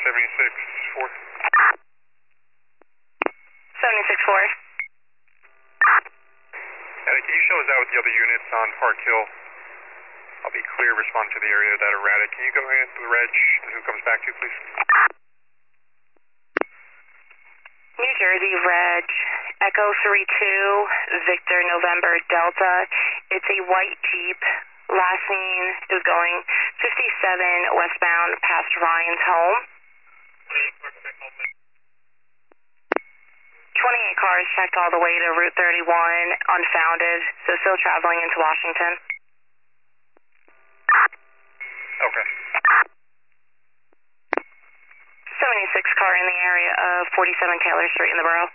76-4. 76-4. Can you show us out with the other units on Park Hill? I'll be clear, respond to the area of that erratic. Can you go ahead to the reg, who comes back to, please? New Jersey Reg, Echo 32, Victor November Delta. It's a white Jeep. Last seen, it was going 57 westbound past Ryan's home. 28 cars checked all the way to Route 31, unfounded, so still traveling into Washington. Okay. 76 car in the area of 47 Taylor Street in the borough.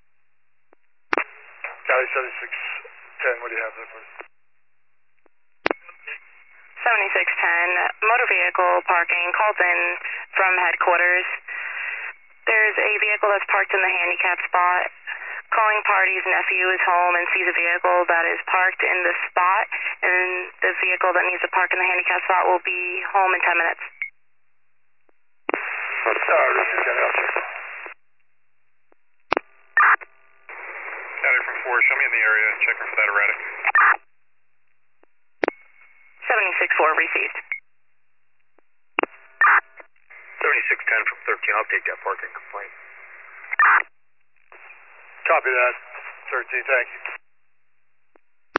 Cali 7610, what do you have there, please? 7610, motor vehicle parking, called in from headquarters. There's a vehicle that's parked in the handicap spot. Calling party's nephew is home and sees a vehicle that is parked in the spot, and the vehicle that needs to park in the handicap spot will be home in 10 minutes. County from 4, show me in the area and check for that erratic. 76-4 received. 7610 from 13, I'll take that parking complaint. Copy that, 13, thank you.